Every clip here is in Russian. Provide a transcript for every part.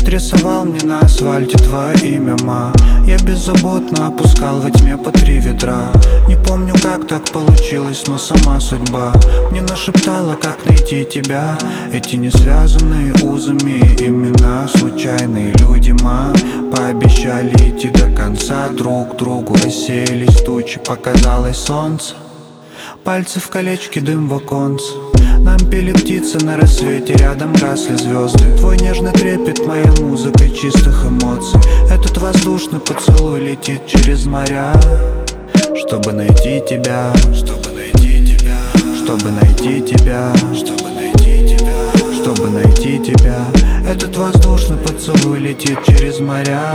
Свет рисовал мне на асфальте твое имя, ма. Я беззаботно опускал во тьме по 3 ведра. Не помню, как так получилось, но сама судьба мне нашептала, как найти тебя. Эти не связанные узами имена, случайные люди, ма. Пообещали идти до конца, друг другу рассеялись тучи, показалось солнце. Пальцы в колечке, дым в оконце. Нам пели птицы на рассвете, рядом гасли звезды. Твой нежный трепет моей музыкой чистых эмоций. Этот воздушный поцелуй летит через моря, чтобы найти тебя, чтобы найти тебя, чтобы найти тебя, чтобы найти тебя, чтобы найти тебя. Этот воздушный поцелуй летит через моря,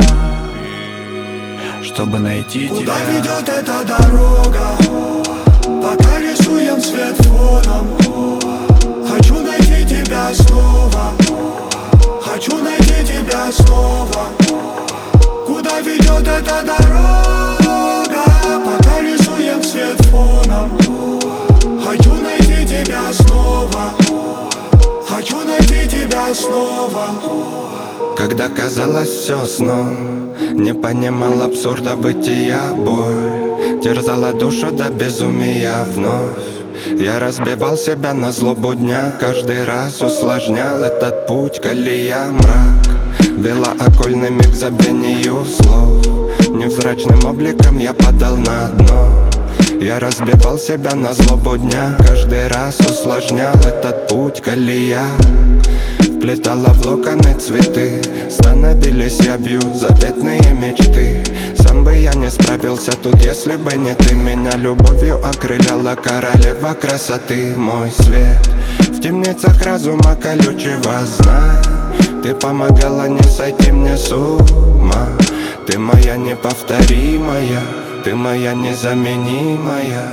чтобы найти тебя. Куда ведет эта дорога? Пока рисуем свет фоном. Хочу найти тебя снова. Хочу найти тебя снова. Куда ведет эта дорога? Пока рисуем свет фоном. Хочу найти тебя снова. Хочу найти тебя снова. Когда казалось все сном, не понимал абсурда бытия. Боль терзала душу до безумия вновь. Я разбивал себя на злобу дня, каждый раз усложнял этот путь. Колея мрак вела окольными к забвению слов. Невзрачным обликом я падал на дно. Я разбивал себя на злобу дня, каждый раз усложнял этот путь. Колея вплетала в локоны цветы, становились явью заветные мечты. Сам бы я не справился тут, если бы не ты. Меня любовью окрыляла королева красоты. Мой свет в темницах разума колючего, знай, ты помогала не сойти мне с ума. Ты моя неповторимая, ты моя незаменимая.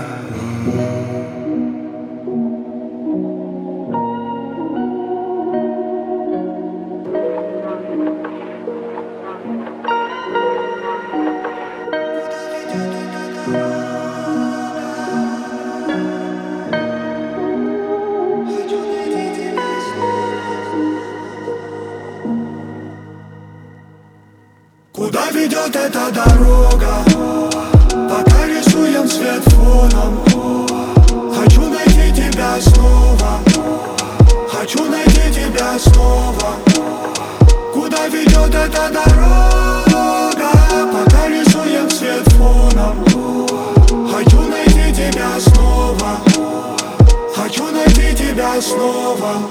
Куда ведет эта дорога? Пока рисуем свет фоном. Хочу найти тебя снова. Хочу найти тебя снова. Куда ведет эта дорога? Пока рисуем свет фоном. Хочу найти тебя снова. Хочу найти тебя снова.